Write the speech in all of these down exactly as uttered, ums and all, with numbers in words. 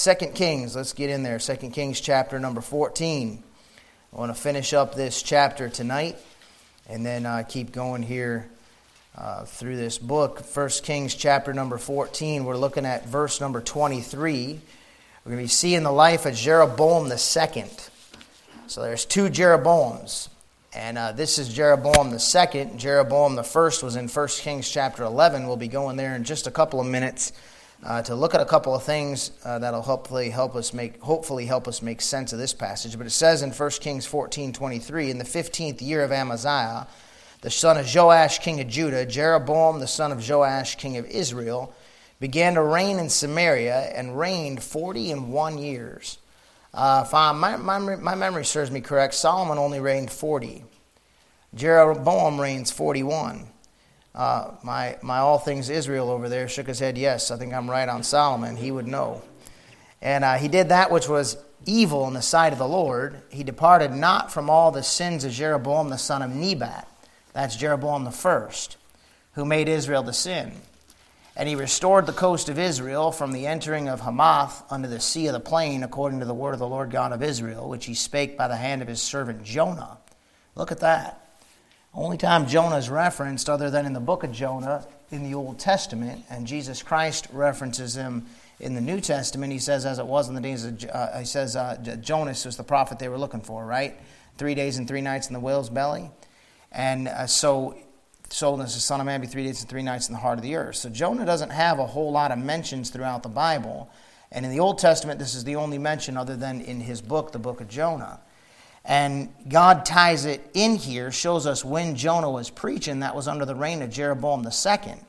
Second Kings, let's get in there. Second Kings chapter number fourteen. I want to finish up this chapter tonight and then uh, keep going here uh, through this book. First Kings chapter number fourteen, we're looking at verse number twenty-three. We're going to be seeing the life of Jeroboam the second. So there's two Jeroboams. And uh, this is Jeroboam the second. Jeroboam the first was in First Kings chapter eleven. We'll be going there in just a couple of minutes uh, to look at a couple of things uh, that'll hopefully help us make hopefully help us make sense of this passage. But it says in First Kings fourteen twenty-three, in the fifteenth year of Amaziah, the son of Joash king of Judah, Jeroboam the son of Joash king of Israel, began to reign in Samaria and reigned forty and one years. Uh, if I, my, my, my memory serves me correct, Solomon only reigned forty. Jeroboam reigns forty-one. Uh, my, my All Things Israel over there shook his head, yes, I think I'm right on Solomon. He would know. And uh, he did that which was evil in the sight of the Lord. He departed not from all the sins of Jeroboam the son of Nebat. That's Jeroboam the first, who made Israel to sin. And he restored the coast of Israel from the entering of Hamath unto the sea of the plain, according to the word of the Lord God of Israel, which he spake by the hand of his servant Jonah. Look at that. Only time Jonah is referenced other than in the book of Jonah in the Old Testament, and Jesus Christ references him in the New Testament. He says, as it was in the days of, uh, he says, uh, Jonas was the prophet they were looking for, right? Three days and three nights in the whale's belly. And uh, so... So does the Son of Man be three days and three nights in the heart of the earth. So Jonah doesn't have a whole lot of mentions throughout the Bible. And in the Old Testament, this is the only mention other than in his book, the book of Jonah. And God ties it in here, shows us when Jonah was preaching. That was under the reign of Jeroboam the second,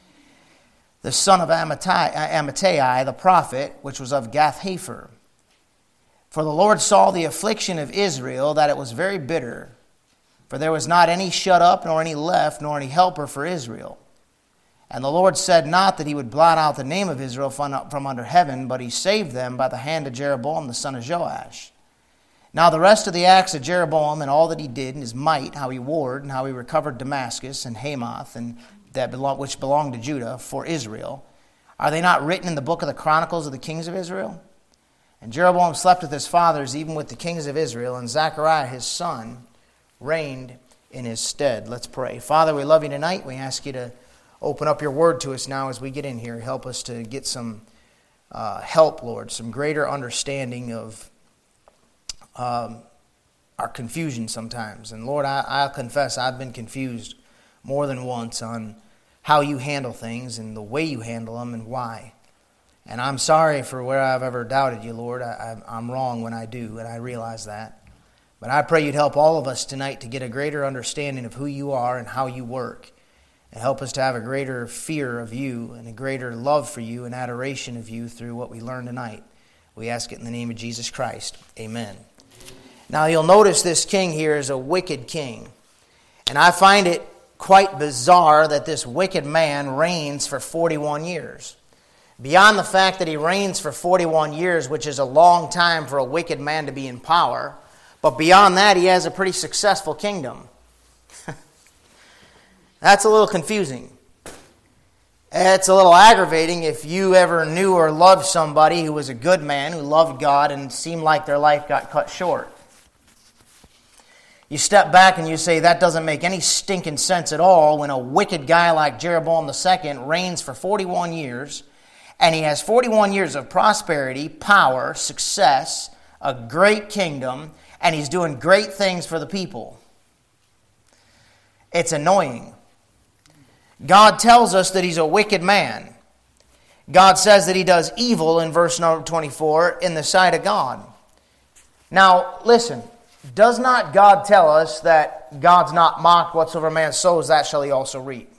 the son of Amittai, Amittai, the prophet, which was of Gath-hepher. For the Lord saw the affliction of Israel, that it was very bitter. For there was not any shut up, nor any left, nor any helper for Israel. And the Lord said not that he would blot out the name of Israel from under heaven, but he saved them by the hand of Jeroboam the son of Joash. Now the rest of the acts of Jeroboam and all that he did, and his might, how he warred, and how he recovered Damascus and Hamath, and that belong, which belonged to Judah, for Israel, are they not written in the book of the Chronicles of the kings of Israel? And Jeroboam slept with his fathers, even with the kings of Israel, and Zechariah his son reigned in his stead. Let's pray. Father, we love you tonight. We ask you to open up your word to us now as we get in here. Help us to get some uh, help, Lord, some greater understanding of um, our confusion sometimes. And Lord, I, I'll confess I've been confused more than once on how you handle things and the way you handle them and why. And I'm sorry for where I've ever doubted you, Lord. I, I'm wrong when I do, and I realize that. But I pray you'd help all of us tonight to get a greater understanding of who you are and how you work. And help us to have a greater fear of you and a greater love for you and adoration of you through what we learn tonight. We ask it in the name of Jesus Christ. Amen. Now you'll notice this king here is a wicked king. And I find it quite bizarre that this wicked man reigns for forty-one years. Beyond the fact that he reigns for forty-one years, which is a long time for a wicked man to be in power, but beyond that, he has a pretty successful kingdom. That's a little confusing. It's a little aggravating if you ever knew or loved somebody who was a good man, who loved God, and seemed like their life got cut short. You step back and you say, that doesn't make any stinking sense at all when a wicked guy like Jeroboam the second reigns for forty-one years, and he has forty-one years of prosperity, power, success, a great kingdom, and he's doing great things for the people. It's annoying. God tells us that he's a wicked man. God says that he does evil in verse number twenty-four in the sight of God. Now, listen, does not God tell us that God's not mocked? Whatsoever man sows, that shall he also reap?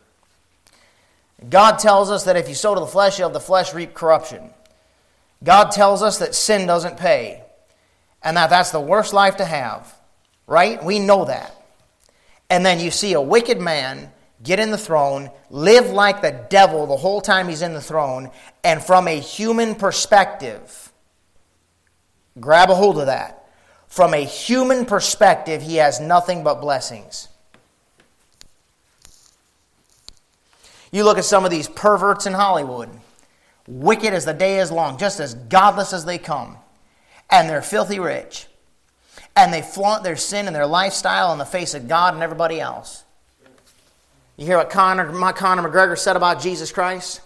God tells us that if you sow to the flesh, you'll have the flesh reap corruption. God tells us that sin doesn't pay. And that that's the worst life to have, right? We know that. And then you see a wicked man get in the throne, live like the devil the whole time he's in the throne, and from a human perspective, grab a hold of that. From a human perspective, he has nothing but blessings. You look at some of these perverts in Hollywood. wicked as the day is long, just as godless as they come. And they're filthy rich. And they flaunt their sin and their lifestyle in the face of God and everybody else. You hear what Conor, Conor McGregor said about Jesus Christ?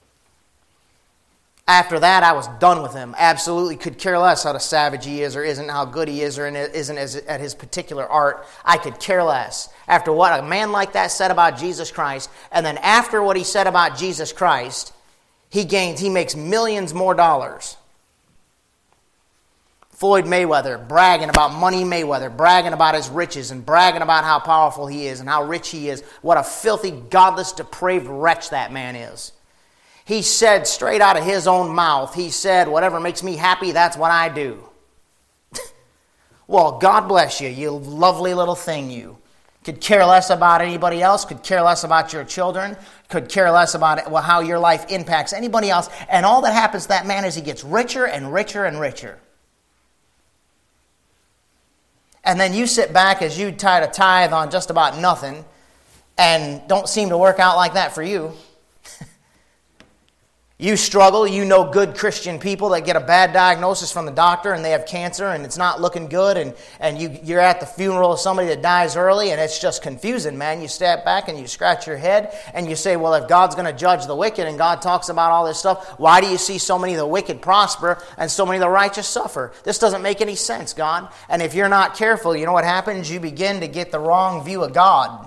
After that, I was done with him. Absolutely could care less how the savage he is or isn't, how good he is or isn't at his particular art. I could care less. After what a man like that said about Jesus Christ, and then after what he said about Jesus Christ, he gains, he makes millions more dollars. Floyd Mayweather, bragging about Money Mayweather, bragging about his riches and bragging about how powerful he is and how rich he is. What a filthy, godless, depraved wretch that man is. He said straight out of his own mouth, he said, whatever makes me happy, that's what I do. Well, God bless you, you lovely little thing, you. Could care less about anybody else, could care less about your children, could care less about it, well, how your life impacts anybody else. And all that happens to that man is he gets richer and richer and richer. And then you sit back as you try to tithe on just about nothing and don't seem to work out like that for you. You struggle, you know good Christian people that get a bad diagnosis from the doctor and they have cancer and it's not looking good, and, and you, you're at the funeral of somebody that dies early and it's just confusing, man. You step back and you scratch your head and you say, well, if God's going to judge the wicked and God talks about all this stuff, why do you see so many of the wicked prosper and so many of the righteous suffer? This doesn't make any sense, God. And if you're not careful, you know what happens? You begin to get the wrong view of God.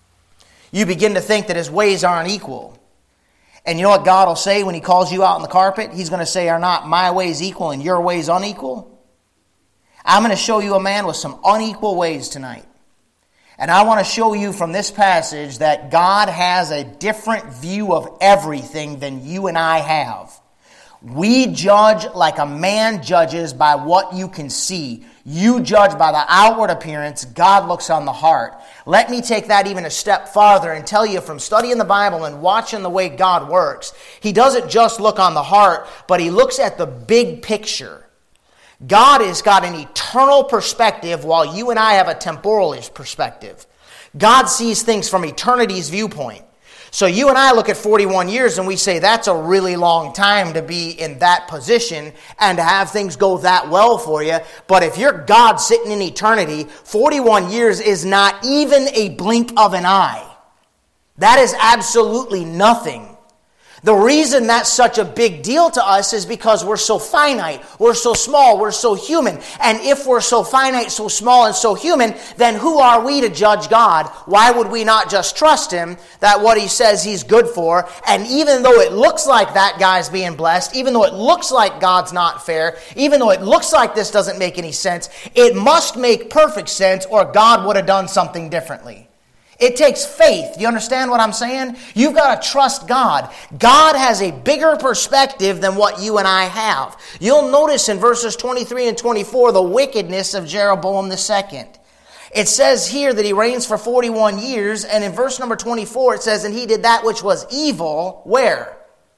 You begin to think that His ways aren't equal. And you know what God will say when He calls you out on the carpet? He's going to say, are not my ways equal and your ways unequal? I'm going to show you a man with some unequal ways tonight. And I want to show you from this passage that God has a different view of everything than you and I have. We judge like a man judges by what you can see. You judge by the outward appearance. God looks on the heart. Let me take that even a step farther and tell you from studying the Bible and watching the way God works, He doesn't just look on the heart, but He looks at the big picture. God has got an eternal perspective while you and I have a temporalish perspective. God sees things from eternity's viewpoint. So you and I look at forty-one years and we say that's a really long time to be in that position and to have things go that well for you. But if you're God sitting in eternity, forty-one years is not even a blink of an eye. That is absolutely nothing. The reason that's such a big deal to us is because we're so finite, we're so small, we're so human. And if we're so finite, so small, and so human, then who are we to judge God? Why would we not just trust Him that what He says He's good for? And even though it looks like that guy's being blessed, even though it looks like God's not fair, even though it looks like this doesn't make any sense, it must make perfect sense or God would have done something differently. It takes faith. Do you understand what I'm saying? You've got to trust God. God has a bigger perspective than what you and I have. You'll notice in verses twenty-three and twenty-four the wickedness of Jeroboam the second. It says here that he reigns for forty-one years, and in verse number twenty-four it says, and he did that which was evil, where?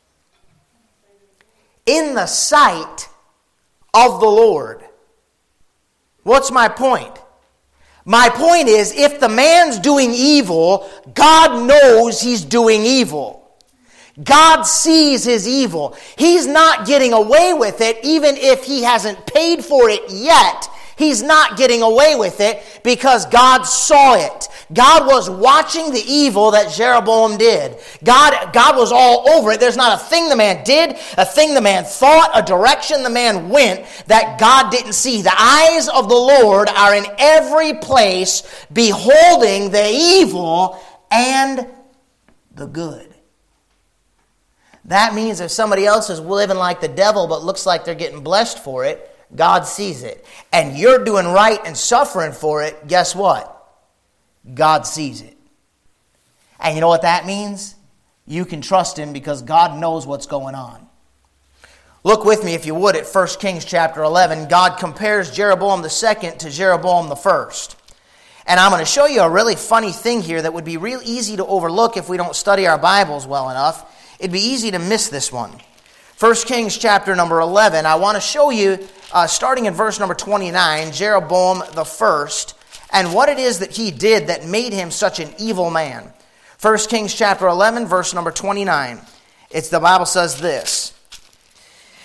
In the sight of the Lord. What's my point? My point is, if the man's doing evil, God knows he's doing evil. God sees his evil. He's not getting away with it, even if he hasn't paid for it yet. He's not getting away with it because God saw it. God was watching the evil that Jeroboam did. God, God was all over it. There's not a thing the man did, a thing the man thought, a direction the man went that God didn't see. The eyes of the Lord are in every place, beholding the evil and the good. That means if somebody else is living like the devil but looks like they're getting blessed for it, God sees it. And you're doing right and suffering for it, guess what? God sees it. And you know what that means? You can trust Him because God knows what's going on. Look with me, if you would, at First Kings chapter eleven. God compares Jeroboam the second to Jeroboam the first. And I'm going to show you a really funny thing here that would be real easy to overlook if we don't study our Bibles well enough. It'd be easy to miss this one. First Kings chapter number eleven, I want to show you, uh, starting in verse number twenty-nine, Jeroboam the first, and what it is that he did that made him such an evil man. First Kings chapter eleven, verse number twenty-nine. It's the Bible says this.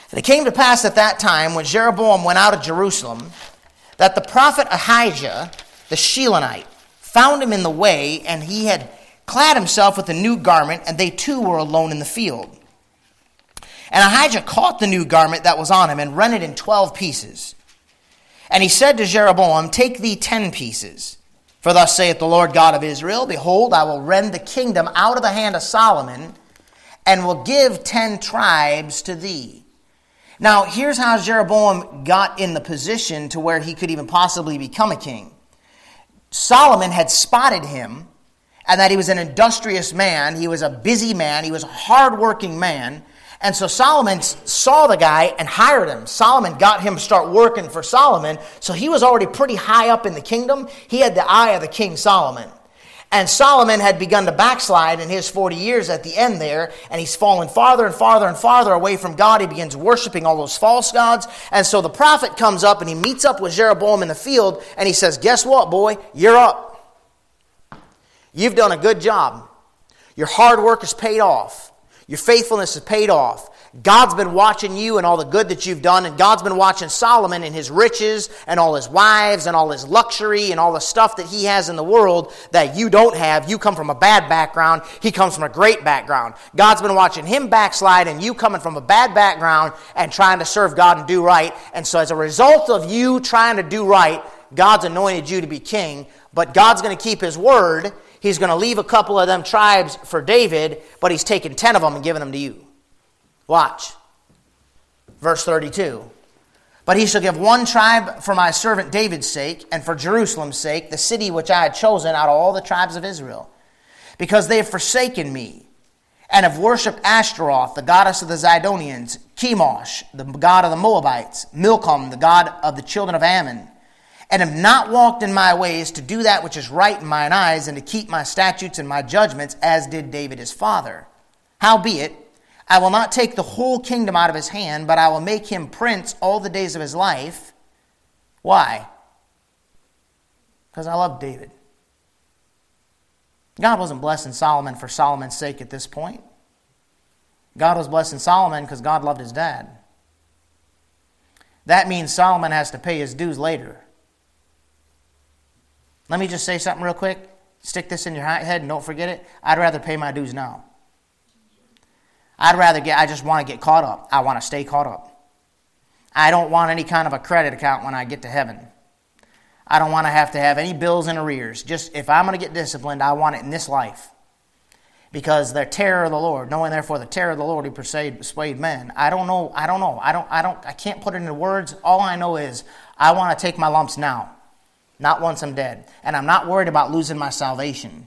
And it came to pass at that time, when Jeroboam went out of Jerusalem, that the prophet Ahijah, the Shilonite, found him in the way, and he had clad himself with a new garment, and they two were alone in the field. And Ahijah caught the new garment that was on him, and rent it in twelve pieces. And he said to Jeroboam, take thee ten pieces. For thus saith the Lord God of Israel, behold, I will rend the kingdom out of the hand of Solomon, and will give ten tribes to thee. Now, here's how Jeroboam got in the position to where he could even possibly become a king. Solomon had spotted him, and that he was an industrious man. He was a busy man. He was a hardworking man. And so Solomon saw the guy and hired him. Solomon got him to start working for Solomon. So he was already pretty high up in the kingdom. He had the eye of the King Solomon. And Solomon had begun to backslide in his forty years at the end there, and he's fallen farther and farther and farther away from God. He begins worshiping all those false gods. And so the prophet comes up and he meets up with Jeroboam in the field, and he says, guess what, boy? You're up. You've done a good job. Your hard work is paid off. Your faithfulness is paid off. God's been watching you and all the good that you've done, and God's been watching Solomon and his riches and all his wives and all his luxury and all the stuff that he has in the world that you don't have. You come from a bad background. He comes from a great background. God's been watching him backslide, and you coming from a bad background and trying to serve God and do right. And so as a result of you trying to do right, God's anointed you to be king, but God's going to keep his word. He's going to leave a couple of them tribes for David, but he's taking ten of them and giving them to you. Watch. Verse thirty-two. But he shall give one tribe for my servant David's sake, and for Jerusalem's sake, the city which I had chosen out of all the tribes of Israel. Because they have forsaken me, and have worshipped Ashtaroth, the goddess of the Zidonians, Chemosh, the god of the Moabites, Milcom, the god of the children of Ammon, and have not walked in my ways to do that which is right in mine eyes, and to keep my statutes and my judgments, as did David his father. Howbeit, I will not take the whole kingdom out of his hand, but I will make him prince all the days of his life. Why? Because I love David. God wasn't blessing Solomon for Solomon's sake at this point. God was blessing Solomon because God loved his dad. That means Solomon has to pay his dues later. Let me just say something real quick. Stick this in your head and don't forget it. I'd rather pay my dues now. I'd rather get, I just want to get caught up. I want to stay caught up. I don't want any kind of a credit account when I get to heaven. I don't want to have to have any bills in arrears. Just if I'm going to get disciplined, I want it in this life. Because the terror of the Lord, knowing therefore the terror of the Lord, he persuade, persuade men. I don't know, I don't know, I don't, I don't, I can't put it into words. All I know is I want to take my lumps now, not once I'm dead. And I'm not worried about losing my salvation.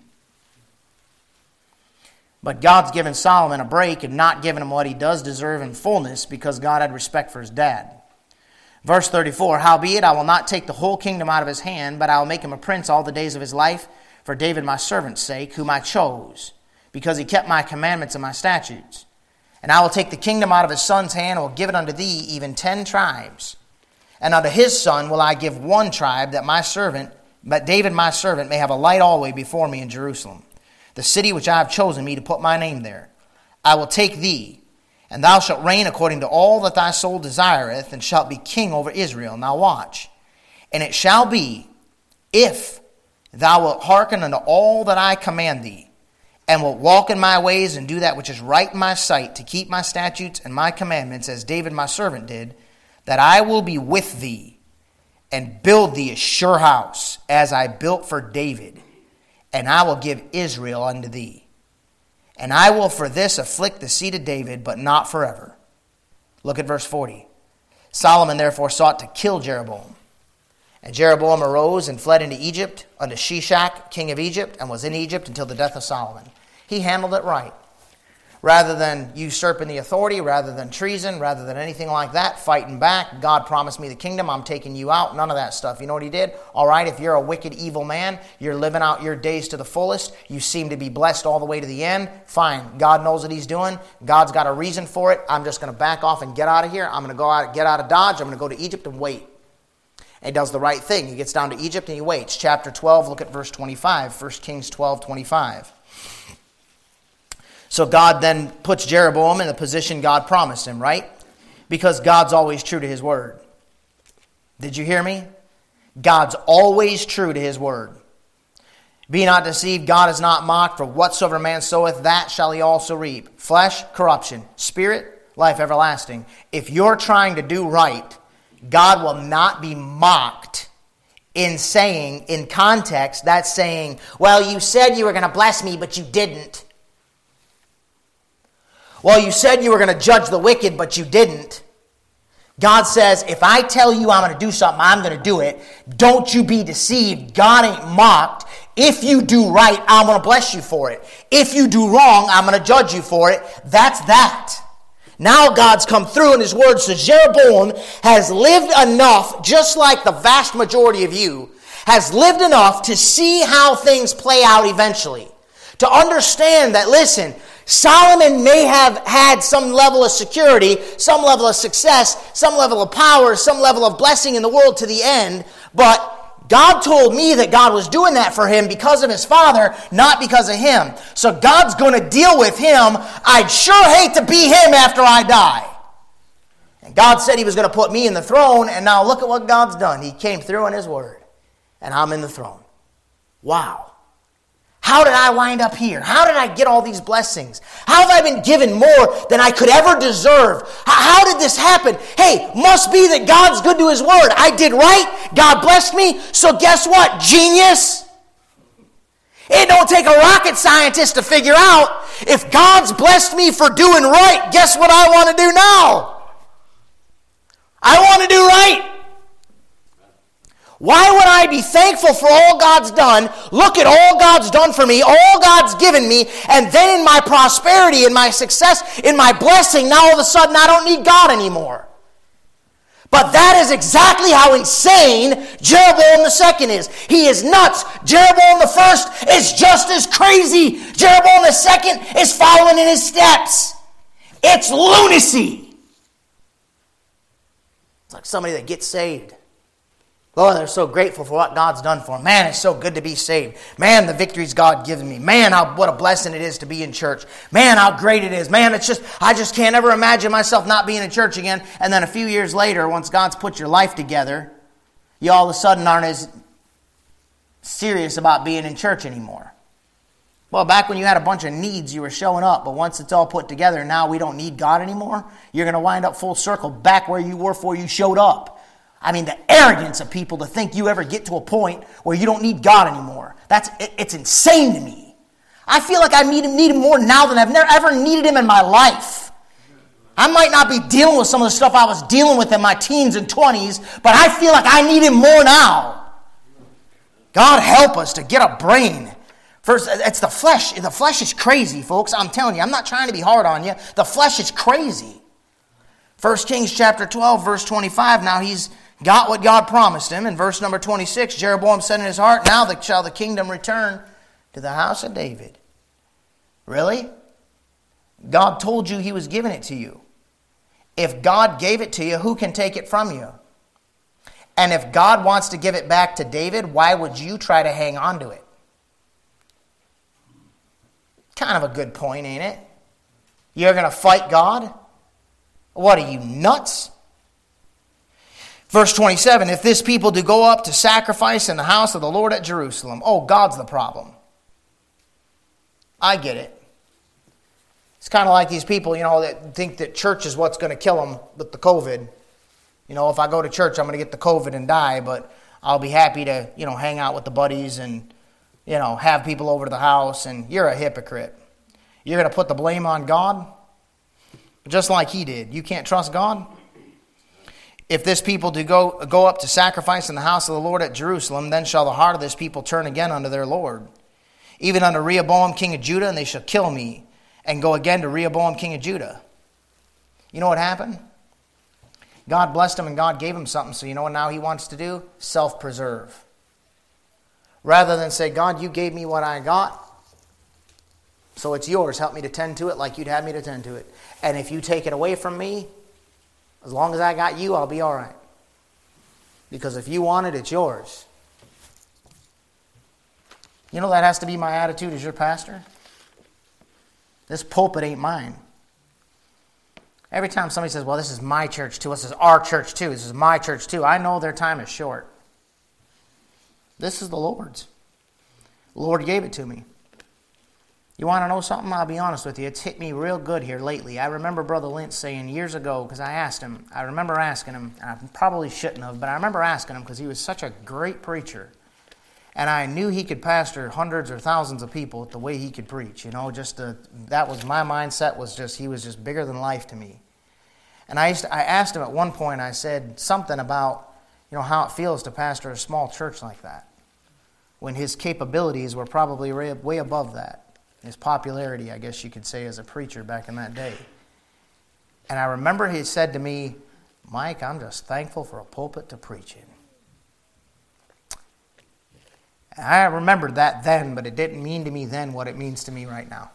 But God's given Solomon a break and not given him what he does deserve in fullness because God had respect for his dad. Verse thirty-four, howbeit I will not take the whole kingdom out of his hand, but I will make him a prince all the days of his life for David my servant's sake, whom I chose, because he kept my commandments and my statutes. And I will take the kingdom out of his son's hand and will give it unto thee, even ten tribes. And unto his son will I give one tribe, that my servant, but David my servant, may have a light always before me in Jerusalem, the city which I have chosen me to put my name there. I will take thee, and thou shalt reign according to all that thy soul desireth, and shalt be king over Israel. Now watch. And it shall be, if thou wilt hearken unto all that I command thee, and wilt walk in my ways, and do that which is right in my sight, to keep my statutes and my commandments, as David my servant did, that I will be with thee, and build thee a sure house, as I built for David. And I will give Israel unto thee. And I will for this afflict the seed of David, but not forever. Look at verse forty. Solomon therefore sought to kill Jeroboam. And Jeroboam arose and fled into Egypt, unto Shishak, king of Egypt, and was in Egypt until the death of Solomon. He handled it right. Rather than usurping the authority, rather than treason, rather than anything like that, fighting back, God promised me the kingdom, I'm taking you out, none of that stuff. You know what he did? All right, if you're a wicked, evil man, you're living out your days to the fullest, you seem to be blessed all the way to the end, fine. God knows what he's doing. God's got a reason for it. I'm just going to back off and get out of here. I'm going to go out, get out of Dodge. I'm going to go to Egypt and wait. And he does the right thing. He gets down to Egypt and he waits. Chapter twelve, look at verse twenty-five. First Kings twelve, twenty-five. So God then puts Jeroboam in the position God promised him, right? Because God's always true to His word. Did you hear me? God's always true to His word. Be not deceived, God is not mocked, for whatsoever man soweth, that shall he also reap. Flesh, corruption. Spirit, life everlasting. If you're trying to do right, God will not be mocked in saying, in context, that's saying, well, you said you were going to bless me, but you didn't. Well, you said you were going to judge the wicked, but you didn't. God says, if I tell you I'm going to do something, I'm going to do it. Don't you be deceived. God ain't mocked. If you do right, I'm going to bless you for it. If you do wrong, I'm going to judge you for it. That's that. Now God's come through in His word says Jeroboam has lived enough, just like the vast majority of you, has lived enough to see how things play out eventually. To understand that, listen, Solomon may have had some level of security, some level of success, some level of power, some level of blessing in the world to the end, but God told me that God was doing that for him because of his father, not because of him. So God's going to deal with him. I'd sure hate to be him after I die. And God said He was going to put me in the throne, and now look at what God's done. He came through in His word, and I'm in the throne. Wow. How did I wind up here? How did I get all these blessings? How have I been given more than I could ever deserve? How did this happen? Hey, must be that God's good to His word. I did right. God blessed me. So guess what? Genius. It don't take a rocket scientist to figure out if God's blessed me for doing right, guess what I want to do now? I want to do right. Why would I be thankful for all God's done? Look at all God's done for me, all God's given me, and then in my prosperity, in my success, in my blessing, now all of a sudden I don't need God anymore. But that is exactly how insane Jeroboam the second is. He is nuts. Jeroboam the first is just as crazy. Jeroboam the second is following in his steps. It's lunacy. It's like somebody that gets saved. Lord, they're so grateful for what God's done for them. Man, it's so good to be saved. Man, the victories God given me. Man, how what a blessing it is to be in church. Man, how great it is. Man, it's just, I just can't ever imagine myself not being in church again. And then a few years later, once God's put your life together, you all of a sudden aren't as serious about being in church anymore. Well, back when you had a bunch of needs, you were showing up. But once it's all put together, now we don't need God anymore. You're going to wind up full circle back where you were before you showed up. I mean, the arrogance of people to think you ever get to a point where you don't need God anymore. That's it, it's insane to me. I feel like I need him, need him more now than I've never ever needed him in my life. I might not be dealing with some of the stuff I was dealing with in my teens and twenties, but I feel like I need him more now. God help us to get a brain. First, it's the flesh. The flesh is crazy, folks. I'm telling you, I'm not trying to be hard on you. The flesh is crazy. First Kings chapter twelve, verse twenty-five, now he's got what God promised him. In verse number twenty-six, Jeroboam said in his heart, now shall the kingdom return to the house of David. Really? God told you He was giving it to you. If God gave it to you, who can take it from you? And if God wants to give it back to David, why would you try to hang on to it? Kind of a good point, ain't it? You're going to fight God? What are you, nuts? Verse twenty-seven, if this people do go up to sacrifice in the house of the Lord at Jerusalem. Oh, God's the problem. I get it. It's kind of like these people, you know, that think that church is what's going to kill them with the COVID. You know, if I go to church, I'm going to get the COVID and die, but I'll be happy to, you know, hang out with the buddies and, you know, have people over to the house, and you're a hypocrite. You're going to put the blame on God? Just like he did. You can't trust God? If this people do go, go up to sacrifice in the house of the Lord at Jerusalem, then shall the heart of this people turn again unto their Lord, even unto Rehoboam king of Judah, and they shall kill me, and go again to Rehoboam king of Judah. You know what happened? God blessed him and God gave him something, so you know what now he wants to do? Self-preserve. Rather than say, God, you gave me what I got, so it's yours. Help me to tend to it like you'd have me to tend to it. And if you take it away from me, as long as I got you, I'll be all right. Because if you want it, it's yours. You know that has to be my attitude as your pastor. This pulpit ain't mine. Every time somebody says, well, this is my church too, this is our church too, this is my church too, I know their time is short. This is the Lord's. The Lord gave it to me. You want to know something? I'll be honest with you. It's hit me real good here lately. I remember Brother Lynch saying years ago, because I asked him, I remember asking him, and I probably shouldn't have, but I remember asking him because he was such a great preacher. And I knew he could pastor hundreds or thousands of people the way he could preach. You know, just uh, that was my mindset, was just, he was just bigger than life to me. And I, used to, I asked him at one point, I said something about, you know, how it feels to pastor a small church like that, when his capabilities were probably way, way above that. His popularity, I guess you could say, as a preacher back in that day. And I remember he said to me, Mike, I'm just thankful for a pulpit to preach in. And I remembered that then, but it didn't mean to me then what it means to me right now.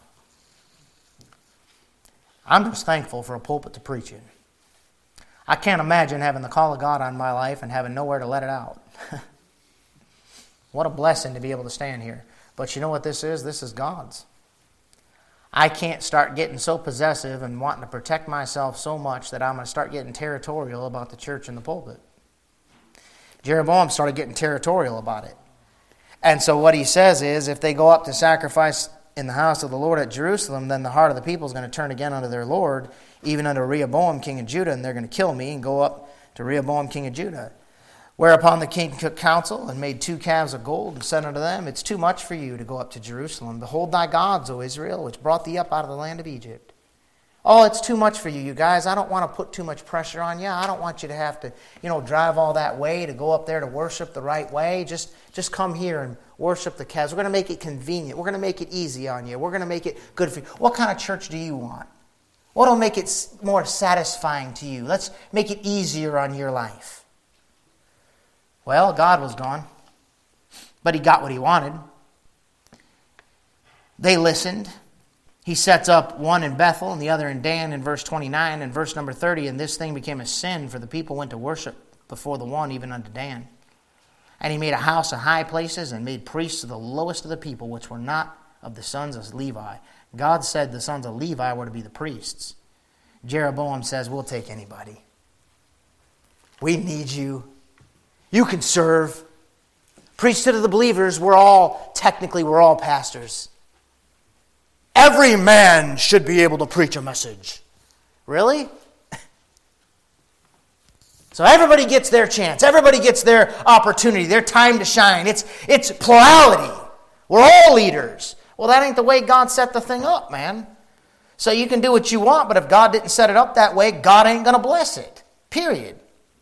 I'm just thankful for a pulpit to preach in. I can't imagine having the call of God on my life and having nowhere to let it out. What a blessing to be able to stand here. But you know what this is? This is God's. I can't start getting so possessive and wanting to protect myself so much that I'm going to start getting territorial about the church and the pulpit. Jeroboam started getting territorial about it. And so what he says is, if they go up to sacrifice in the house of the Lord at Jerusalem, then the heart of the people is going to turn again unto their Lord, even unto Rehoboam king of Judah, and they're going to kill me and go up to Rehoboam king of Judah. Whereupon the king took counsel and made two calves of gold and said unto them, It's too much for you to go up to Jerusalem. Behold thy gods, O Israel, which brought thee up out of the land of Egypt. Oh, it's too much for you, you guys. I don't want to put too much pressure on you. I don't want you to have to, you know, drive all that way to go up there to worship the right way. Just, just come here and worship the calves. We're going to make it convenient. We're going to make it easy on you. We're going to make it good for you. What kind of church do you want? What will make it more satisfying to you? Let's make it easier on your life. Well, God was gone, but he got what he wanted. They listened. He sets up one in Bethel and the other in Dan in verse twenty-nine and verse number thirty, and this thing became a sin, for the people went to worship before the one, even unto Dan. And he made a house of high places and made priests of the lowest of the people, which were not of the sons of Levi. God said the sons of Levi were to be the priests. Jeroboam says, we'll take anybody. We need you. You can serve. Priesthood of the believers, we're all, technically we're all pastors. Every man should be able to preach a message. Really? So everybody gets their chance. Everybody gets their opportunity, their time to shine. It's, it's plurality. We're all leaders. Well, that ain't the way God set the thing up, man. So you can do what you want, but if God didn't set it up that way, God ain't going to bless it. Period.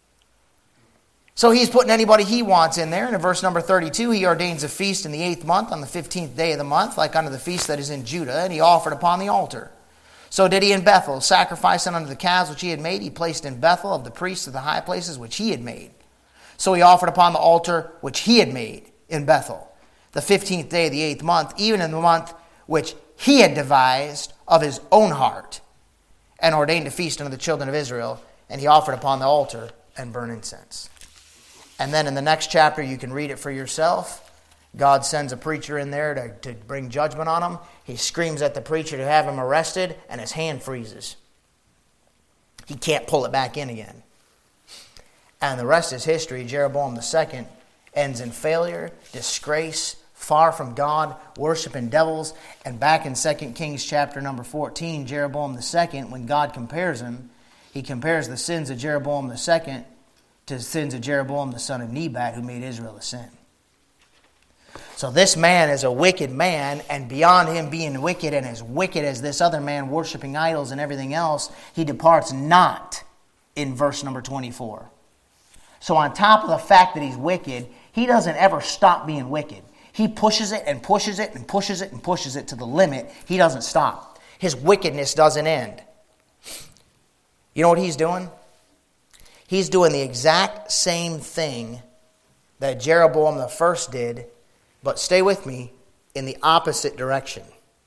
So he's putting anybody he wants in there. And in verse number thirty-two, he ordains a feast in the eighth month on the fifteenth day of the month, like unto the feast that is in Judah, and he offered upon the altar. So did he in Bethel, sacrificing unto the calves which he had made, he placed in Bethel of the priests of the high places which he had made. So he offered upon the altar which he had made in Bethel, the fifteenth day of the eighth month, even in the month which he had devised of his own heart, and ordained a feast unto the children of Israel, and he offered upon the altar and burnt incense. And then in the next chapter, you can read it for yourself. God sends a preacher in there to, to bring judgment on him. He screams at the preacher to have him arrested, and his hand freezes. He can't pull it back in again. And the rest is history. Jeroboam the second ends in failure, disgrace, far from God, worshiping devils. And back in Second Kings chapter number fourteen, Jeroboam the second, when God compares him, he compares the sins of Jeroboam the second to the sins of Jeroboam the son of Nebat, who made Israel a sin. So this man is a wicked man, and beyond him being wicked and as wicked as this other man worshiping idols and everything else, he departs not in verse number twenty-four. So on top of the fact that he's wicked, he doesn't ever stop being wicked. He pushes it and pushes it and pushes it and pushes it to the limit. He doesn't stop. His wickedness doesn't end. You know what he's doing? He's doing the exact same thing that Jeroboam the first did, but stay with me, in the opposite direction.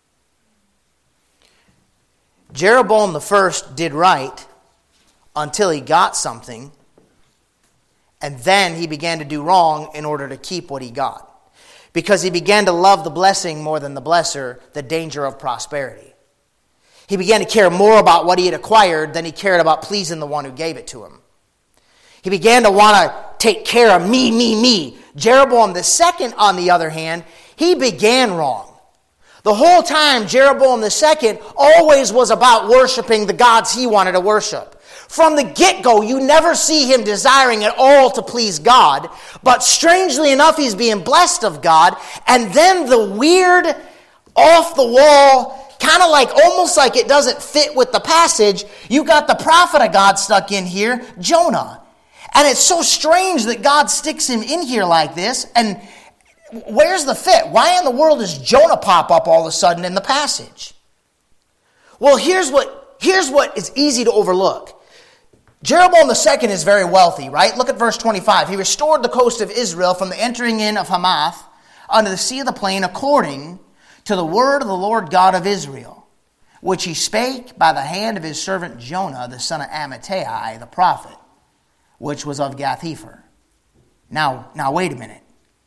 Jeroboam the first did right until he got something, and then he began to do wrong in order to keep what he got. Because he began to love the blessing more than the blesser, the danger of prosperity. He began to care more about what he had acquired than he cared about pleasing the one who gave it to him. He began to want to take care of me, me, me. Jeroboam the second, on the other hand, he began wrong. The whole time, Jeroboam the second always was about worshiping the gods he wanted to worship. From the get-go, you never see him desiring at all to please God, but strangely enough, he's being blessed of God, and then the weird, off-the-wall, kind of like, almost like it doesn't fit with the passage, you got the prophet of God stuck in here, Jonah. And it's so strange that God sticks him in here like this, and where's the fit? Why in the world does Jonah pop up all of a sudden in the passage? Well, here's what, here's what is easy to overlook. Jeroboam the second is very wealthy, right? Look at verse twenty-five. He restored the coast of Israel from the entering in of Hamath unto the sea of the plain according to the word of the Lord God of Israel, which he spake by the hand of his servant Jonah, the son of Amittai, the prophet, which was of Gath-hepher. Now, now wait a minute.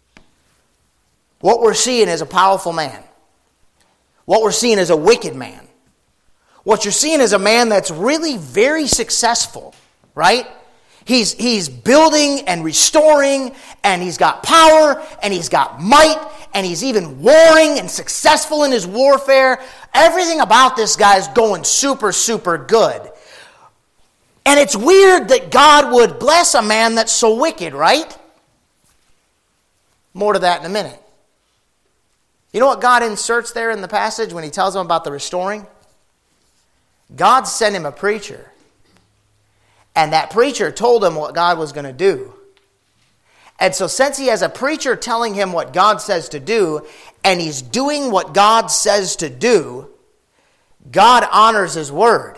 What we're seeing is a powerful man. What we're seeing is a wicked man. What you're seeing is a man that's really very successful, right? He's, he's building and restoring, and he's got power, and he's got might, and he's even warring and successful in his warfare. Everything about this guy is going super, super good. And it's weird that God would bless a man that's so wicked, right? More to that in a minute. You know what God inserts there in the passage when he tells him about the restoring? God sent him a preacher. And that preacher told him what God was going to do. And so since he has a preacher telling him what God says to do, and he's doing what God says to do, God honors his word.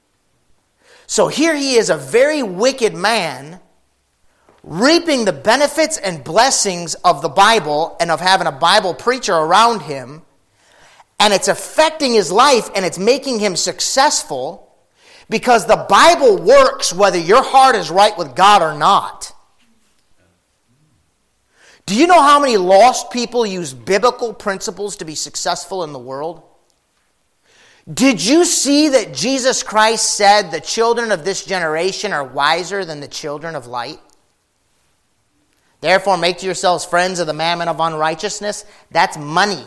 So here he is, a very wicked man, reaping the benefits and blessings of the Bible and of having a Bible preacher around him, and it's affecting his life and it's making him successful because the Bible works whether your heart is right with God or not. Do you know how many lost people use biblical principles to be successful in the world? Did you see that Jesus Christ said the children of this generation are wiser than the children of light? Therefore, make to yourselves friends of the mammon of unrighteousness. That's money.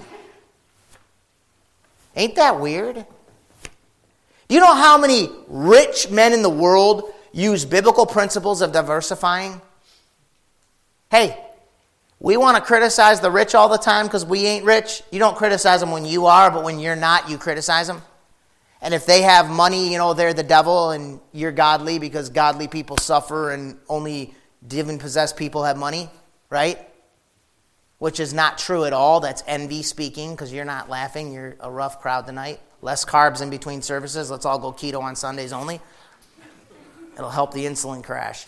Ain't that weird? Do you know how many rich men in the world use biblical principles of diversifying? Hey, we want to criticize the rich all the time because we ain't rich. You don't criticize them when you are, but when you're not, you criticize them. And if they have money, you know, they're the devil and you're godly because godly people suffer and only demon-possessed people have money, right? Which is not true at all. That's envy speaking because you're not laughing. You're a rough crowd tonight. Less carbs in between services. Let's all go keto on Sundays only. It'll help the insulin crash.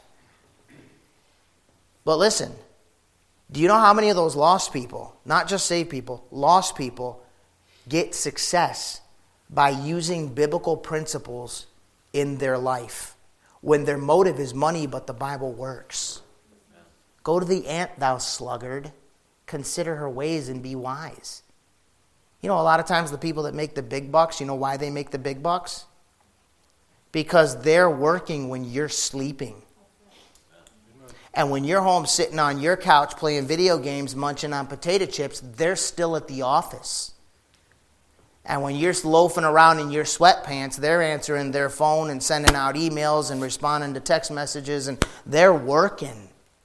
But listen, do you know how many of those lost people, not just saved people, lost people, get success by using biblical principles in their life when their motive is money but the Bible works? Go to the ant, thou sluggard. Consider her ways and be wise. You know, a lot of times the people that make the big bucks, you know why they make the big bucks? Because they're working when you're sleeping. And when you're home sitting on your couch playing video games, munching on potato chips, they're still at the office. And when you're loafing around in your sweatpants, they're answering their phone and sending out emails and responding to text messages, and they're working.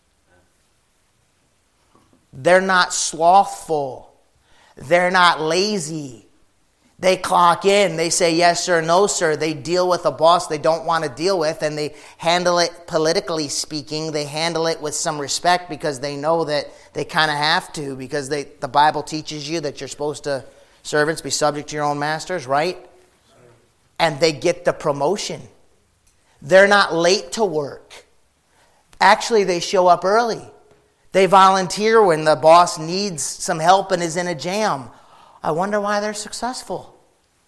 They're not slothful. They're not lazy. They clock in. They say yes sir, no sir. They deal with a boss they don't want to deal with, and they handle it, politically speaking, they handle it with some respect because they know that they kind of have to, because they, the Bible teaches you that you're supposed to, servants, be subject to your own masters, right? And they get the promotion. They're not late to work. Actually, they show up early. They volunteer when the boss needs some help and is in a jam. I wonder why they're successful.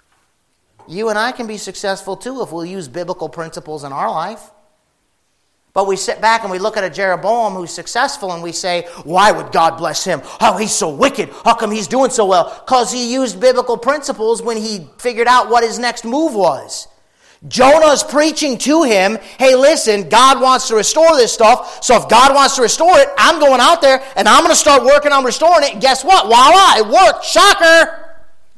You and I can be successful too if we'll use biblical principles in our life. But we sit back and we look at a Jeroboam who's successful and we say, why would God bless him? Oh, he's so wicked. How come he's doing so well? Because he used biblical principles when he figured out what his next move was. Jonah's preaching to him, hey, listen, God wants to restore this stuff, so if God wants to restore it, I'm going out there and I'm going to start working on restoring it. And guess what? Voila, it worked. Shocker.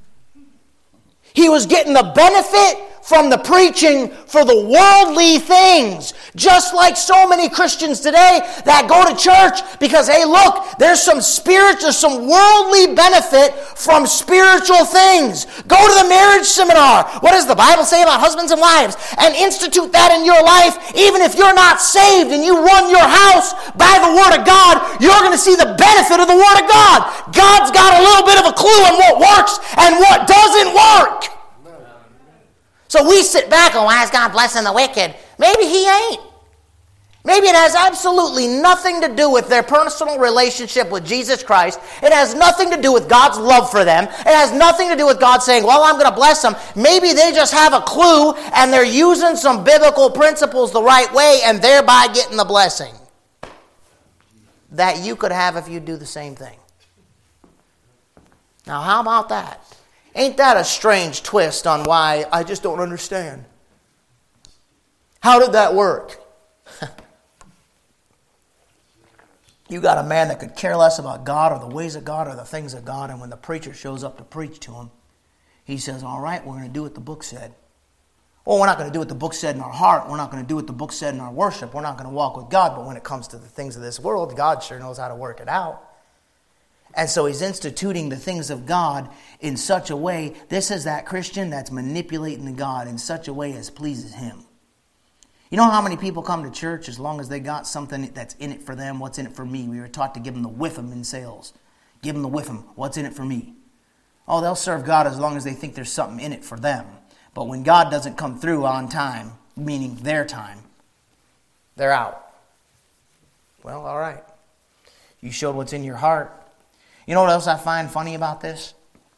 He was getting the benefit from the preaching for the worldly things. Just like so many Christians today that go to church because, hey, look, there's some spirit, there's some worldly benefit from spiritual things. Go to the marriage seminar. What does the Bible say about husbands and wives? And institute that in your life. Even if you're not saved and you run your house by the Word of God, you're going to see the benefit of the Word of God. God's got a little bit of a clue on what works and what doesn't work. So we sit back and why is God blessing the wicked? Maybe he ain't. Maybe it has absolutely nothing to do with their personal relationship with Jesus Christ. It has nothing to do with God's love for them. It has nothing to do with God saying, well, I'm going to bless them. Maybe they just have a clue and they're using some biblical principles the right way and thereby getting the blessing that you could have if you do the same thing. Now, how about that? Ain't that a strange twist on why I just don't understand? How did that work? You got a man that could care less about God or the ways of God or the things of God, and when the preacher shows up to preach to him, he says, all right, we're going to do what the book said. Well, we're not going to do what the book said in our heart. We're not going to do what the book said in our worship. We're not going to walk with God, but when it comes to the things of this world, God sure knows how to work it out. And so he's instituting the things of God in such a way, this is that Christian that's manipulating the God in such a way as pleases him. You know how many people come to church as long as they got something that's in it for them? What's in it for me? We were taught to give them the whiff 'em in sales. Give them the whiff 'em. What's in it for me? Oh, they'll serve God as long as they think there's something in it for them. But when God doesn't come through on time, meaning their time, they're out. Well, all right. You showed what's in your heart. You know what else I find funny about this?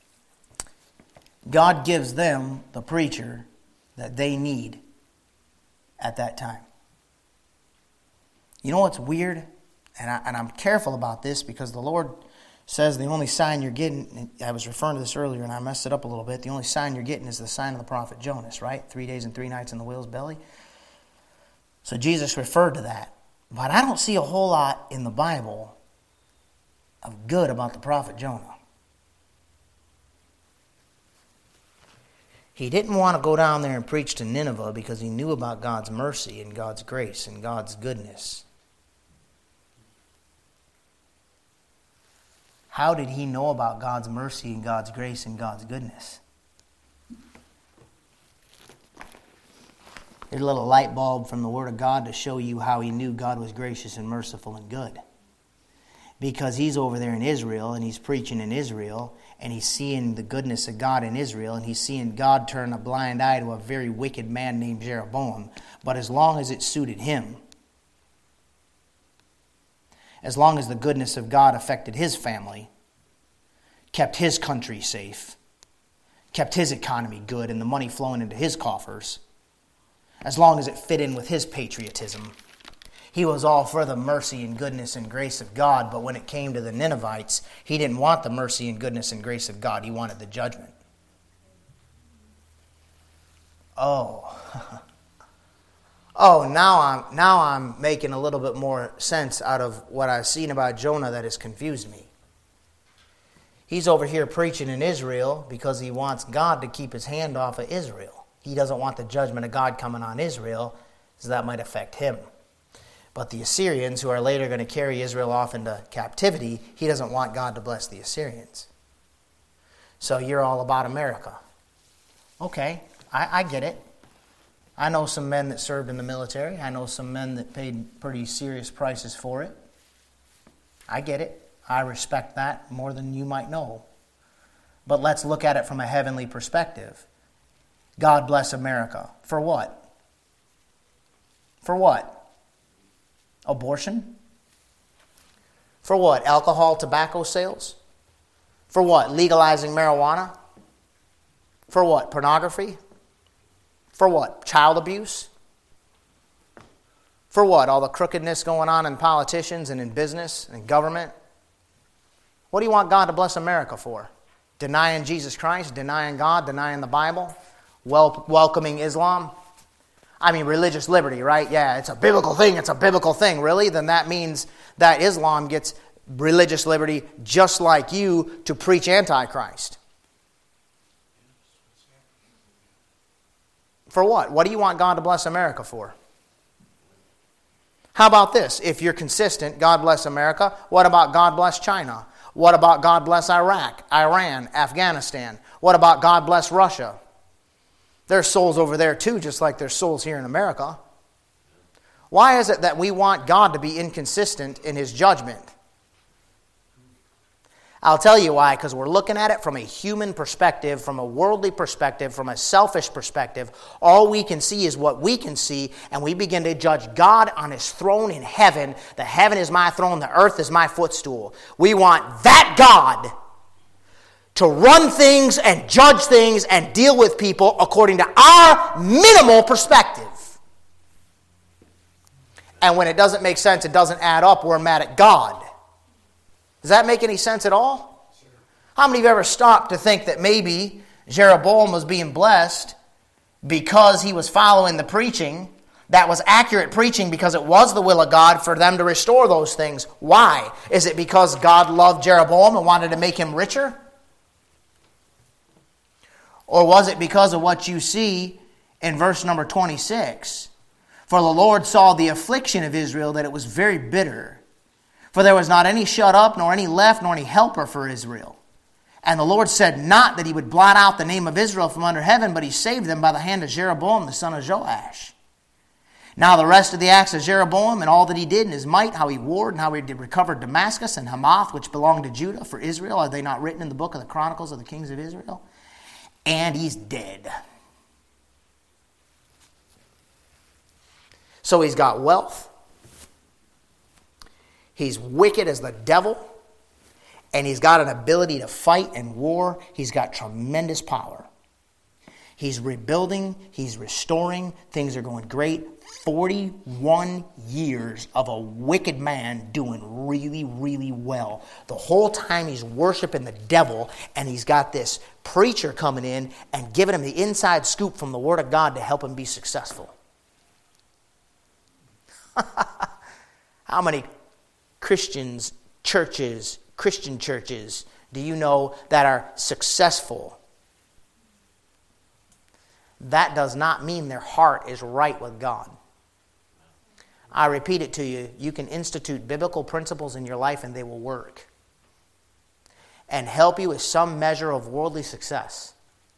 God gives them the preacher that they need at that time. You know what's weird? And, I, and I'm careful about this because the Lord says the only sign you're getting, I was referring to this earlier and I messed it up a little bit, the only sign you're getting is the sign of the prophet Jonas, right? Three days and three nights in the whale's belly. So Jesus referred to that. But I don't see a whole lot in the Bible of good about the prophet Jonah. He didn't want to go down there and preach to Nineveh because he knew about God's mercy and God's grace and God's goodness. How did he know about God's mercy and God's grace and God's goodness? There's a little light bulb from the Word of God to show you how he knew God was gracious and merciful and good. Because he's over there in Israel and he's preaching in Israel and he's seeing the goodness of God in Israel and he's seeing God turn a blind eye to a very wicked man named Jeroboam. But as long as it suited him, as long as the goodness of God affected his family, kept his country safe, kept his economy good and the money flowing into his coffers, as long as it fit in with his patriotism, he was all for the mercy and goodness and grace of God, but when it came to the Ninevites, he didn't want the mercy and goodness and grace of God. He wanted the judgment. Oh. Oh, now I'm now I'm making a little bit more sense out of what I've seen about Jonah that has confused me. He's over here preaching in Israel because he wants God to keep his hand off of Israel. He doesn't want the judgment of God coming on Israel, so that might affect him. But the Assyrians, who are later going to carry Israel off into captivity, he doesn't want God to bless the Assyrians. So you're all about America. Okay, I, I get it. I know some men that served in the military. I know some men that paid pretty serious prices for it. I get it. I respect that more than you might know. But let's look at it from a heavenly perspective. God bless America. For what? For what? Abortion? For what? Alcohol, tobacco sales? For what? Legalizing marijuana? For what? Pornography? For what? Child abuse? For what? All the crookedness going on in politicians and in business and government? What do you want God to bless America for? Denying Jesus Christ, denying God, denying the Bible, wel- welcoming Islam? I mean, religious liberty, right? Yeah, it's a biblical thing, it's a biblical thing. Really? Then that means that Islam gets religious liberty just like you to preach Antichrist. For what? What do you want God to bless America for? How about this? If you're consistent, God bless America. What about God bless China? What about God bless Iraq, Iran, Afghanistan? What about God bless Russia? There's souls over there too, just like there's souls here in America. Why is it that we want God to be inconsistent in His judgment? I'll tell you why, because we're looking at it from a human perspective, from a worldly perspective, from a selfish perspective. All we can see is what we can see, and we begin to judge God on His throne in heaven. The heaven is my throne, the earth is my footstool. We want that God to run things and judge things and deal with people according to our minimal perspective. And when it doesn't make sense, it doesn't add up, we're mad at God. Does that make any sense at all? Sure. How many of you ever stopped to think that maybe Jeroboam was being blessed because he was following the preaching that was accurate preaching, because it was the will of God for them to restore those things? Why? Is it because God loved Jeroboam and wanted to make him richer? Or was it because of what you see in verse number twenty-six? For the Lord saw the affliction of Israel, that it was very bitter. For there was not any shut up, nor any left, nor any helper for Israel. And the Lord said not that He would blot out the name of Israel from under heaven, but He saved them by the hand of Jeroboam the son of Joash. Now the rest of the acts of Jeroboam, and all that he did in his might, how he warred, and how he did recover Damascus and Hamath, which belonged to Judah, for Israel, are they not written in the book of the Chronicles of the kings of Israel? And he's dead. So he's got wealth. He's wicked as the devil, and he's got an ability to fight and war. He's got tremendous power. He's rebuilding, he's restoring, things are going great. forty-one years of a wicked man doing really, really well. The whole time he's worshiping the devil, and he's got this preacher coming in and giving him the inside scoop from the Word of God to help him be successful. How many Christians, churches, Christian churches, do you know that are successful? That does not mean their heart is right with God. I repeat it to you, you can institute biblical principles in your life and they will work and help you with some measure of worldly success,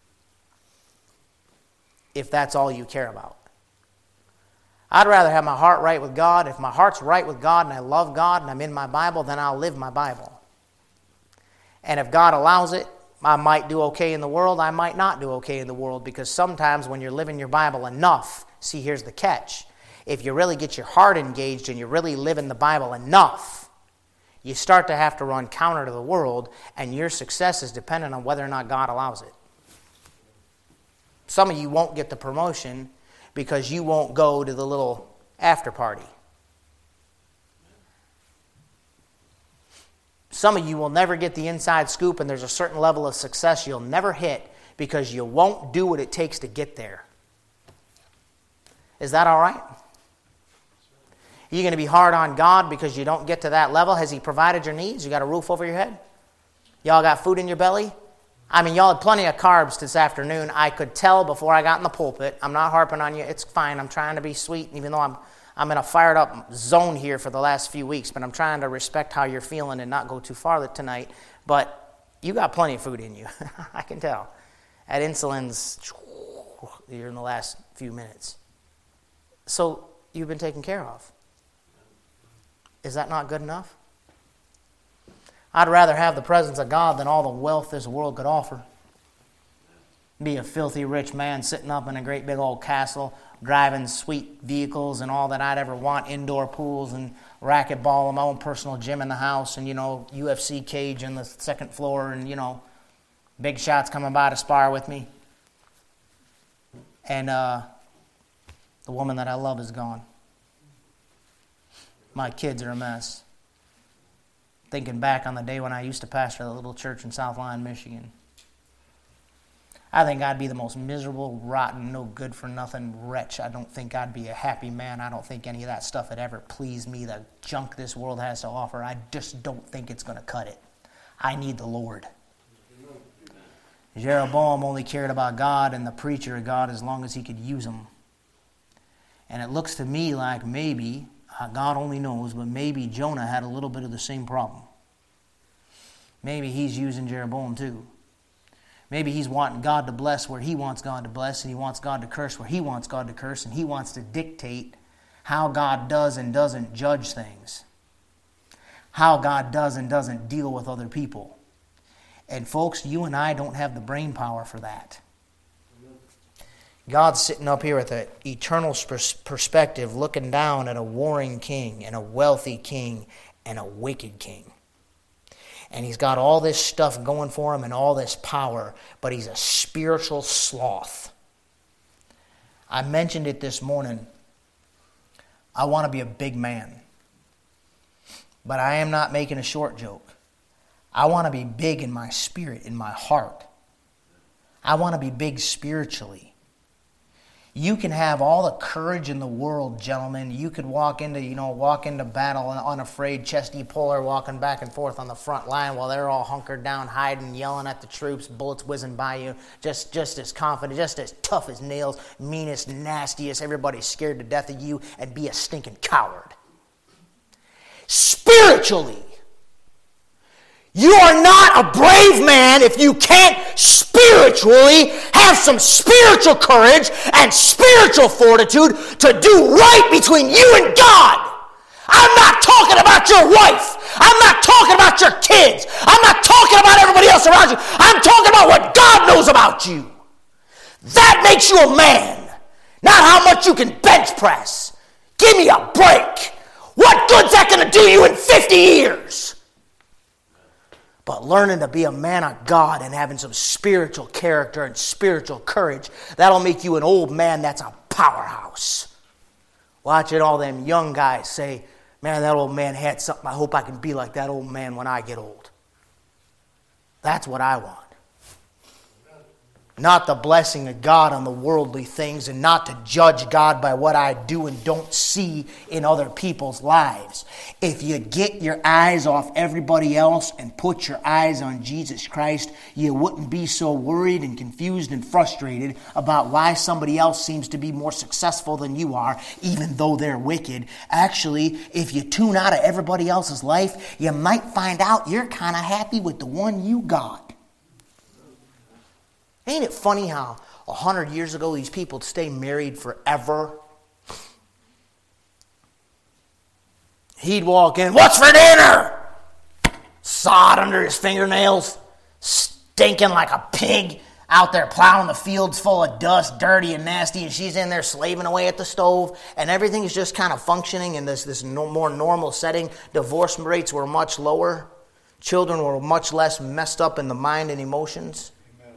if that's all you care about. I'd rather have my heart right with God. If my heart's right with God and I love God and I'm in my Bible, then I'll live my Bible. And if God allows it, I might do okay in the world, I might not do okay in the world, because sometimes when you're living your Bible enough, see, here's the catch. If you really get your heart engaged and you really live in the Bible enough, you start to have to run counter to the world, and your success is dependent on whether or not God allows it. Some of you won't get the promotion because you won't go to the little after party. Some of you will never get the inside scoop, and there's a certain level of success you'll never hit because you won't do what it takes to get there. Is that all right? Are you going to be hard on God because you don't get to that level? Has He provided your needs? You got a roof over your head? Y'all got food in your belly? I mean, y'all had plenty of carbs this afternoon. I could tell before I got in the pulpit. I'm not harping on you. It's fine. I'm trying to be sweet, even though I'm I'm in a fired up zone here for the last few weeks, but I'm trying to respect how you're feeling and not go too far tonight. But you got plenty of food in you. I can tell. At insulin's, you're in the last few minutes. So you've been taken care of. Is that not good enough? I'd rather have the presence of God than all the wealth this world could offer. Be a filthy rich man sitting up in a great big old castle, driving sweet vehicles and all that I'd ever want, indoor pools and racquetball and my own personal gym in the house and, you know, U F C cage on the second floor and, you know, big shots coming by to spar with me. And uh, the woman that I love is gone. My kids are a mess. Thinking back on the day when I used to pastor a little church in South Lyon, Michigan. I think I'd be the most miserable, rotten, no good for nothing wretch. I don't think I'd be a happy man. I don't think any of that stuff would ever please me. The junk this world has to offer, I just don't think it's going to cut it. I need the Lord. Jeroboam only cared about God and the preacher of God as long as he could use them. And it looks to me like maybe, uh, God only knows, but maybe Jonah had a little bit of the same problem. Maybe he's using Jeroboam too. Maybe he's wanting God to bless where he wants God to bless, and he wants God to curse where he wants God to curse, and he wants to dictate how God does and doesn't judge things, how God does and doesn't deal with other people. And folks, you and I don't have the brain power for that. God's sitting up here with an eternal perspective, looking down at a warring king and a wealthy king and a wicked king. And he's got all this stuff going for him and all this power, but he's a spiritual sloth. I mentioned it this morning. I want to be a big man. But I am not making a short joke. I want to be big in my spirit, in my heart. I want to be big spiritually. You can have all the courage in the world, gentlemen. You could walk into, you know, walk into battle unafraid, chesty puller, walking back and forth on the front line while they're all hunkered down, hiding, yelling at the troops, bullets whizzing by you, just, just as confident, just as tough as nails, meanest, nastiest, everybody's scared to death of you, and be a stinking coward. Spiritually, you are not a brave man if you can't spiritually have some spiritual courage and spiritual fortitude to do right between you and God. I'm not talking about your wife. I'm not talking about your kids. I'm not talking about everybody else around you. I'm talking about what God knows about you. That makes you a man, not how much you can bench press. Give me a break. What good's that going to do you in fifty years? But learning to be a man of God and having some spiritual character and spiritual courage, that'll make you an old man that's a powerhouse. Watching all them young guys say, man, that old man had something. I hope I can be like that old man when I get old. That's what I want. Not the blessing of God on the worldly things, and not to judge God by what I do and don't see in other people's lives. If you get your eyes off everybody else and put your eyes on Jesus Christ, you wouldn't be so worried and confused and frustrated about why somebody else seems to be more successful than you are, even though they're wicked. Actually, if you tune out of everybody else's life, you might find out you're kind of happy with the one you got. Ain't it funny how a hundred years ago these people stay married forever? He'd walk in, what's for dinner? Sod under his fingernails, stinking like a pig, out there plowing the fields full of dust, dirty and nasty, and she's in there slaving away at the stove, and everything is just kind of functioning in this, this no, more normal setting. Divorce rates were much lower. Children were much less messed up in the mind and emotions.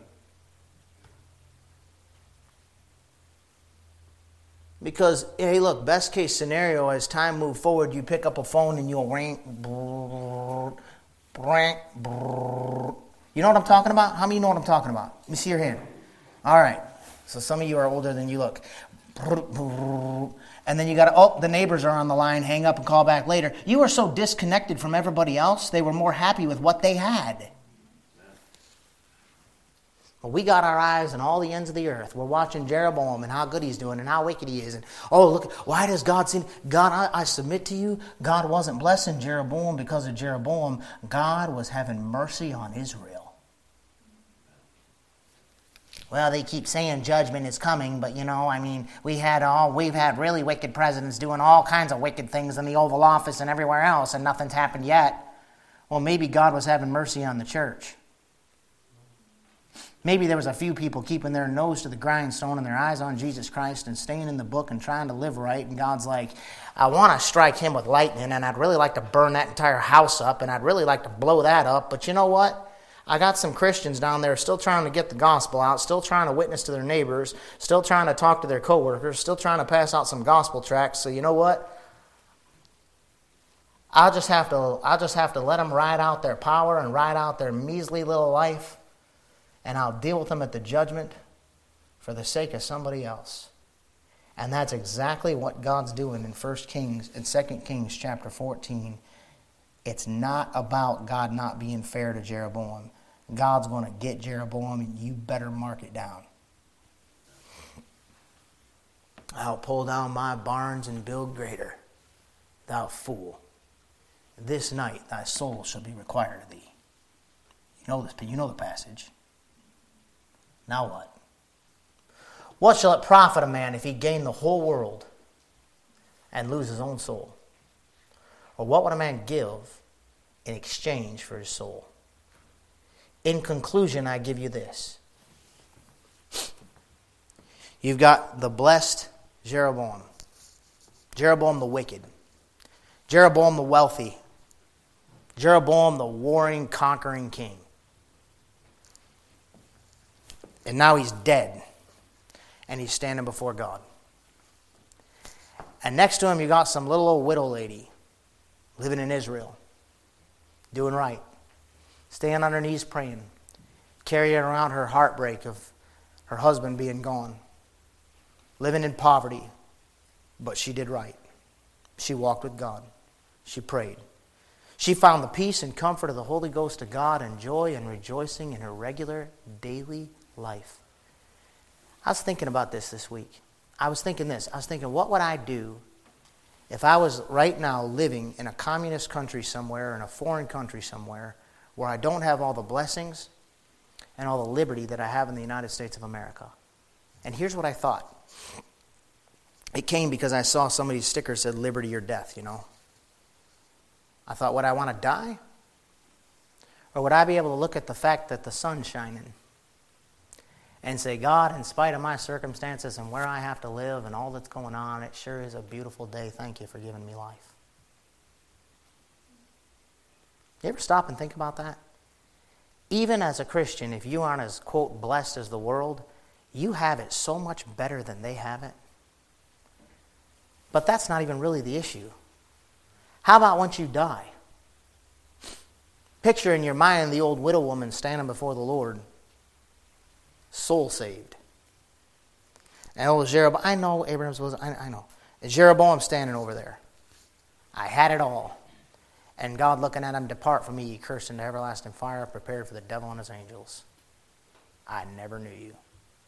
Because, hey, look, best case scenario, as time moves forward, you pick up a phone and you'll ring, brrr, brrr, brrr. You know what I'm talking about? How many know what I'm talking about? Let me see your hand. All right. So some of you are older than you look. Brrr, brrr. And then you got to, oh, the neighbors are on the line, hang up and call back later. You were so disconnected from everybody else, they were more happy with what they had. But we got our eyes on all the ends of the earth. We're watching Jeroboam and how good he's doing and how wicked he is. And, oh, look, why does God seem... God, I, I submit to you, God wasn't blessing Jeroboam because of Jeroboam. God was having mercy on Israel. Well, they keep saying judgment is coming, but, you know, I mean, we had all, we've had really wicked presidents doing all kinds of wicked things in the Oval Office and everywhere else, and nothing's happened yet. Well, maybe God was having mercy on the church. Maybe there was a few people keeping their nose to the grindstone and their eyes on Jesus Christ and staying in the book and trying to live right. And God's like, I want to strike him with lightning, and I'd really like to burn that entire house up, and I'd really like to blow that up. But you know what? I got some Christians down there still trying to get the gospel out, still trying to witness to their neighbors, still trying to talk to their coworkers, still trying to pass out some gospel tracts. So you know what? I'll just have to I'll just have to let them ride out their power and ride out their measly little life, and I'll deal with them at the judgment for the sake of somebody else. And that's exactly what God's doing in First Kings and Second Kings chapter fourteen. It's not about God not being fair to Jeroboam. God's going to get Jeroboam, and you better mark it down. I'll pull down my barns and build greater, thou fool. This night thy soul shall be required of thee. You know this, you know the passage. Now what? What shall it profit a man if he gain the whole world and lose his own soul? Or what would a man give in exchange for his soul? In conclusion, I give you this. You've got the blessed Jeroboam. Jeroboam the wicked. Jeroboam the wealthy. Jeroboam the warring, conquering king. And now he's dead. And he's standing before God. And next to him you got some little old widow lady living in Israel. Doing right. Staying on her knees praying. Carrying around her heartbreak of her husband being gone. Living in poverty. But she did right. She walked with God. She prayed. She found the peace and comfort of the Holy Ghost of God and joy and rejoicing in her regular daily life. I was thinking about this this week. I was thinking this. I was thinking, what would I do if I was right now living in a communist country somewhere, in a foreign country somewhere, where I don't have all the blessings and all the liberty that I have in the United States of America? And here's what I thought. It came because I saw somebody's sticker said liberty or death, you know. I thought, would I want to die? Or would I be able to look at the fact that the sun's shining and say, God, in spite of my circumstances and where I have to live and all that's going on, it sure is a beautiful day. Thank you for giving me life. You ever stop and think about that? Even as a Christian, if you aren't as, quote, blessed as the world, you have it so much better than they have it. But that's not even really the issue. How about once you die? Picture in your mind the old widow woman standing before the Lord, soul saved. And old Jeroboam, I know Abraham's was, I, I know. And Jeroboam standing over there. I had it all. And God looking at him, depart from me, ye cursed, into everlasting fire, prepared for the devil and his angels. I never knew you.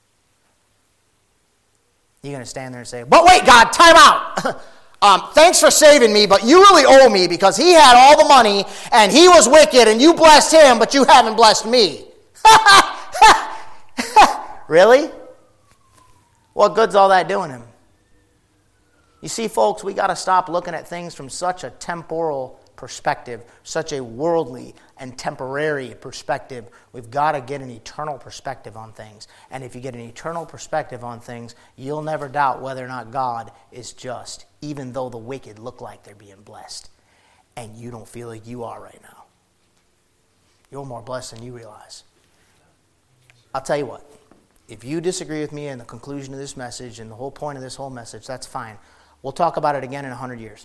You're going to stand there and say, but wait, God, time out. um, thanks for saving me, but you really owe me because he had all the money and he was wicked and you blessed him, but you haven't blessed me. Really? What good's all that doing him? You see, folks, we got to stop looking at things from such a temporal perspective, such a worldly and temporary perspective. We've got to get an eternal perspective on things. And if you get an eternal perspective on things, you'll never doubt whether or not God is just, even though the wicked look like they're being blessed. And you don't feel like you are right now. You're more blessed than you realize. I'll tell you what. If you disagree with me in the conclusion of this message and the whole point of this whole message, that's fine. We'll talk about it again in a hundred years.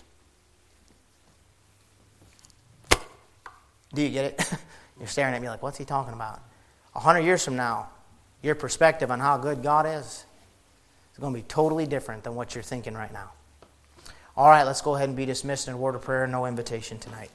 Do you get it? You're staring at me like, what's he talking about? A hundred years from now, your perspective on how good God is is going to be totally different than what you're thinking right now. All right, let's go ahead and be dismissed in a word of prayer. No invitation tonight.